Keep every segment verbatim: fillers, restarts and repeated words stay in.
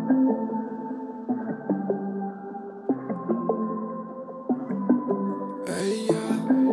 Ey, ja.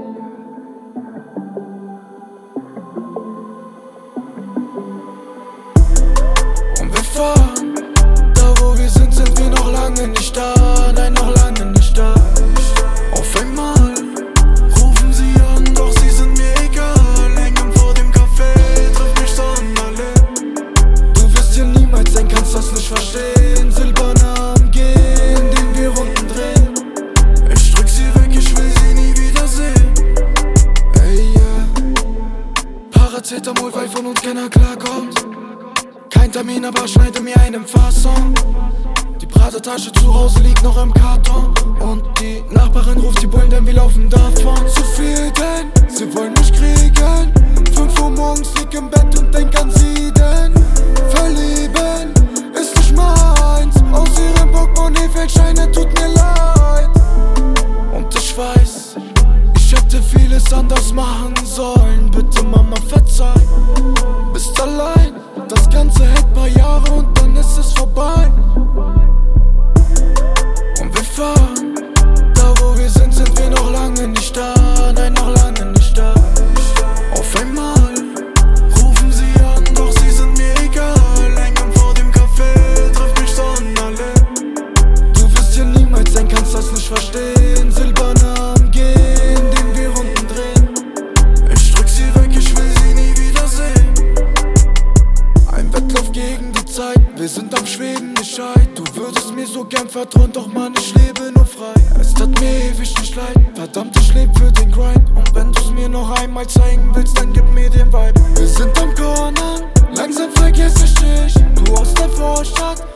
Und wir fahren, da wo wir sind, sind wir noch lange nicht da. Nein, noch lange nicht da. Auf einmal rufen sie an, doch sie sind mir egal. Hängen vor dem Café, trifft mich Sonnenallee. Du wirst hier niemals sein, kannst das nicht verstehen. Silberne Arm gehen, den wir Runden drehen. Ich drück sie weg, ich will sie nie wiedersehen. Ey, ja. Paracetamol, weil von uns keiner klarkommt. Kein Termin, aber schneide mir einen Fasson. Die Pratertasche zu Hause liegt noch im Karton. Und die Nachbarin ruft die Bullen, denn wir laufen davon. Zu viel, denn sie wollen mich kriegen. Fünf Uhr morgens lieg im Bett und denk an sie, denn verlieben ist nicht meins. Aus ihrem Portemonnaie fällt Scheine, tut mir leid. Und ich weiß, ich hätte vieles anders machen sollen. Bitte Mama, verzeih. Bist allein, das Ganze hält paar Jahre und dann ist es vorbei. Und wir fahren, da wo wir sind, sind wir noch lange nicht da. Nein, noch lange nicht da. Auf einmal rufen sie an, doch sie sind mir egal. Hängen vor dem Café, trifft mich Sonnenallee. Du wirst hier niemals sein, kannst das nicht verstehen. Silberne Arm gehen, den wir Runden drehen. Ich drück sie weg, ich will sie nie wiedersehen. Ein Wettlauf gegen die Zeit, wir sind am Schweben, nicht Scheid. Du würdest mir so gern vertrauen, doch Mann, ich lebe nur frei. Es tat mir ewig nicht leid, verdammt, ich leb für den Grind. Und wenn du's mir noch einmal zeigen willst, dann gib mir den Vibe. Wir sind am Corner, langsam vergess ich dich. Du aus der Vorstadt,